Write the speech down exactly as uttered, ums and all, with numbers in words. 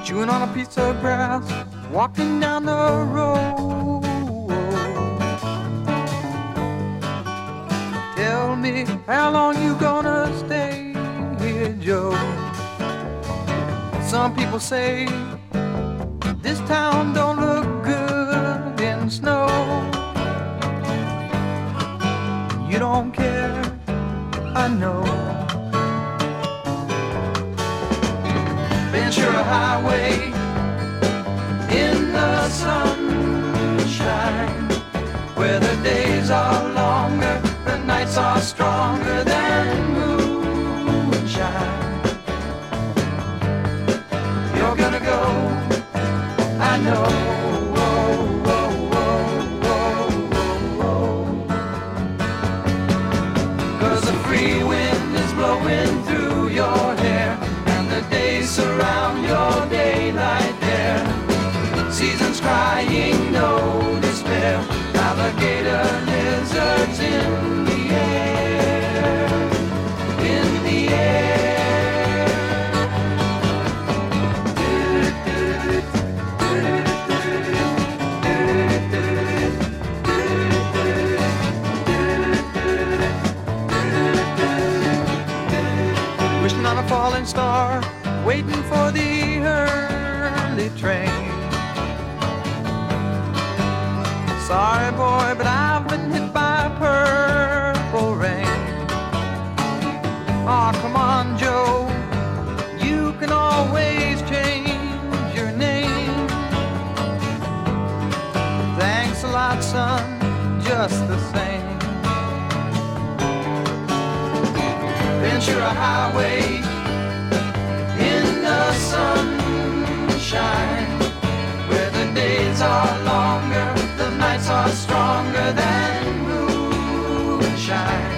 chewing on a piece of grass, walking down the road. Tell me, how long you gonna stay here, Joe? Some people say this town don't look good in snow. You don't care, I know. Ventura Highway in the sunshine, where the days are longer, the nights are stronger than moonshine. You're gonna go, I know. Free wind is blowing through your hair, and the days surround your daylight there. Seasons crying, no despair. Alligator lizards in the air, in the air. Wishing on a falling star, waiting for the early train. Sorry boy, but I've been hit by purple rain. Aw, oh, come on Joe, you can always change your name. Thanks a lot son, just the same. Ventura Highway in the sunshine, where the days are longer, the nights are stronger than moonshine.